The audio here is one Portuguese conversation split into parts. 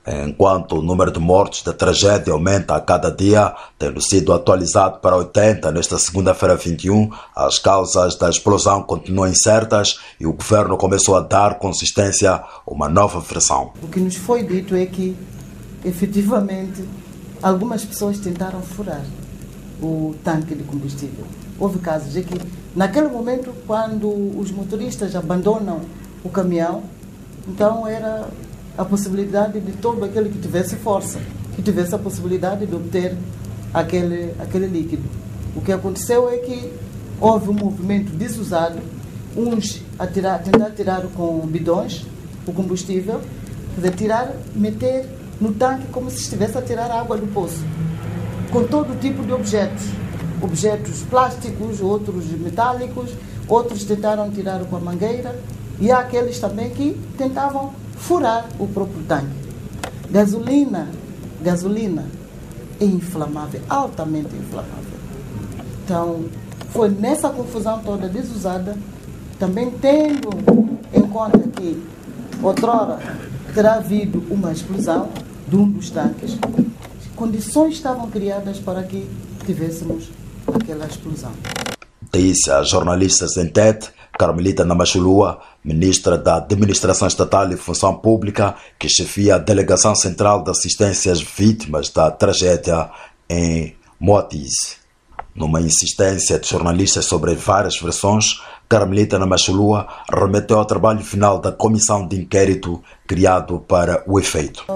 Enquanto o número de mortos da tragédia aumenta a cada dia, tendo sido atualizado para 80 nesta segunda-feira 21, as causas da explosão continuam incertas e o governo começou a dar consistência a uma nova versão. O que nos foi dito é que, efetivamente, algumas pessoas tentaram furar o tanque de combustível. Houve casos em que, naquele momento, quando os motoristas abandonam o caminhão, então era a possibilidade de todo aquele que tivesse força, que tivesse a possibilidade de obter aquele líquido. O que aconteceu é que houve um movimento desusado, uns a tentar tirar com bidões o combustível, meter no tanque como se estivesse a tirar a água do poço, com todo tipo de objetos plásticos, outros metálicos, outros tentaram tirar com a mangueira e há aqueles também que tentavam furar o próprio tanque. Gasolina é inflamável, altamente inflamável. Então, foi nessa confusão toda desusada, também tendo em conta que outrora terá havido uma explosão de um dos tanques, condições estavam criadas para que tivéssemos aquela explosão. Disse a jornalistas em TET, Carmelita Namachulua, ministra da Administração Estatal e Função Pública, que chefia a Delegação Central de Assistência às Vítimas da Tragédia em Moatize. Numa insistência de jornalistas sobre várias versões, Carmelita Namachulua remeteu ao trabalho final da comissão de inquérito criado para o efeito.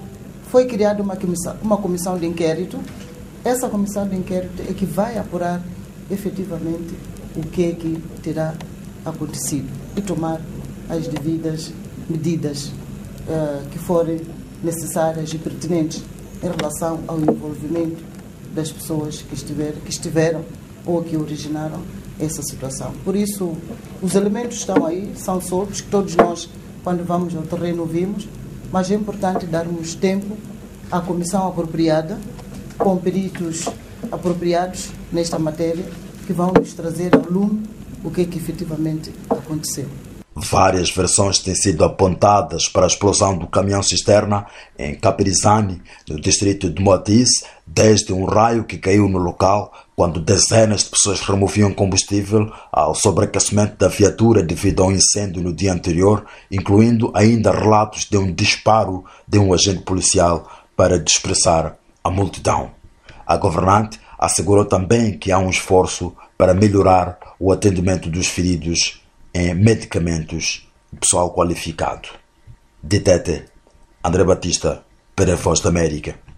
Foi criada uma comissão de inquérito. Essa comissão de inquérito é que vai apurar efetivamente o que é que terá acontecido e tomar as devidas medidas que forem necessárias e pertinentes em relação ao envolvimento das pessoas que estiveram ou que originaram essa situação. Por isso, os elementos estão aí, são soltos, que todos nós, quando vamos ao terreno, vimos, mas é importante darmos tempo à comissão apropriada, com peritos apropriados nesta matéria, que vão nos trazer ao lume o que é que efetivamente aconteceu. Várias versões têm sido apontadas para a explosão do caminhão-cisterna em Capirizani, no distrito de Moatize, desde um raio que caiu no local quando dezenas de pessoas removiam combustível ao sobreaquecimento da viatura devido ao incêndio no dia anterior, incluindo ainda relatos de um disparo de um agente policial para dispersar a multidão. A governante assegurou também que há um esforço para melhorar o atendimento dos feridos em medicamentos e pessoal qualificado. De Tete, André Batista, para a Voz da América.